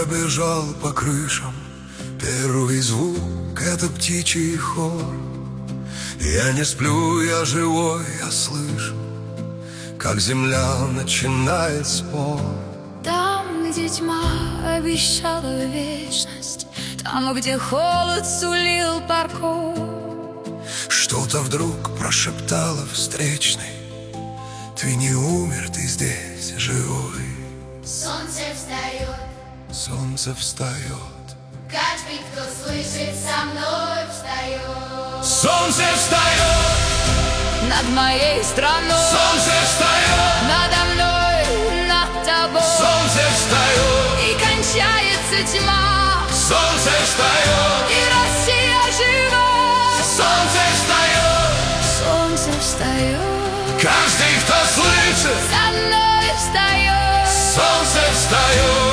пробежал по крышам. Первый звук — это птичий хор. Я не сплю, я живой, я слышу, как земля начинает спор. Там, где тьма обещала вечность, там, где холод сулил парков, что-то вдруг прошептало встречный: ты не умер, ты здесь живой. Солнце встает, солнце встает. Каждый, кто слышит, со мной встает. Солнце встает над моей страной, солнце встает надо мной, над тобой. Солнце встает И кончается тьма, солнце встает и Россия жива. Солнце встает Солнце встает, каждый, кто слышит, со мной встает. солнце встает.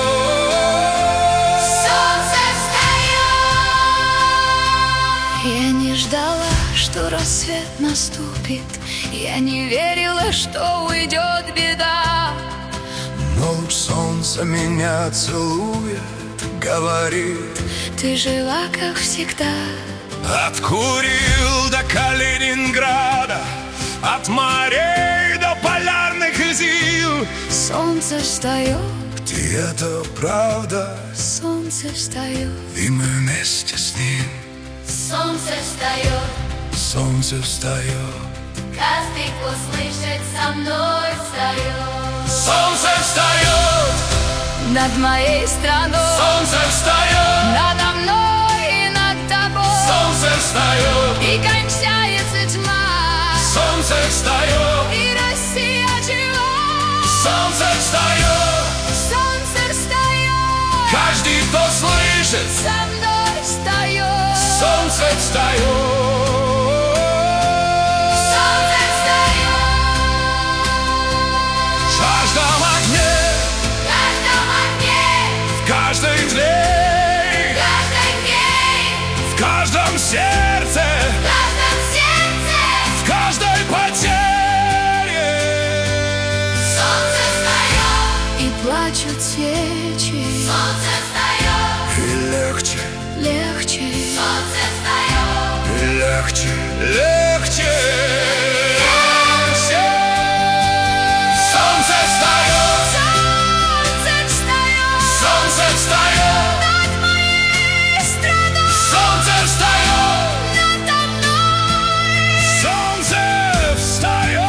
Я не ждала, что рассвет наступит, я не верила, что уйдет беда. Но луч солнца меня целует, говорит: Ты жила, как всегда. от Курил до Калининграда, от морей до полярных зим. Солнце встает, Где это правда, солнце встает. и мы вместе с ним. Солнце встает, Солнце встает. каждый, кто слышит, со мной встает. Солнце встает, Над моей страной, солнце встает, надо мной и над тобой. солнце встает, И кончается тьма, солнце встает, и Россия жива. солнце встает. Солнце встает, Каждый, кто слышит, со мной встает. солнце встает. Солнце встает, В каждом огне, в каждом огне, в каждой тле, в каждой дне, в каждом сердце, в каждом сердце. в каждой потере. Солнце встает, И плачут свечи, солнце встает, И легче, легче. солнце встает. легче, легче. Солнце встает, Солнце встает солнце встает, над моей страной, солнце встает, надо мной. солнце встает.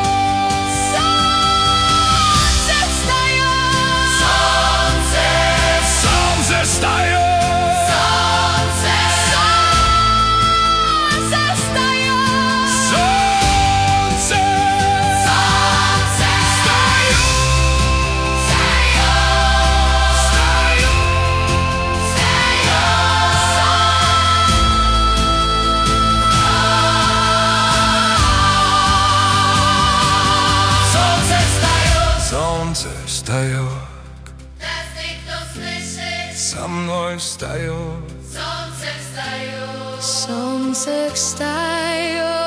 Солнце встает, Солнце, Солнце встает. солнце, солнце встает. Солнце солнце встает. Солнце встает, Солнце встает, каждый, кто слышит, со мной встает. солнце встает. Солнце встает.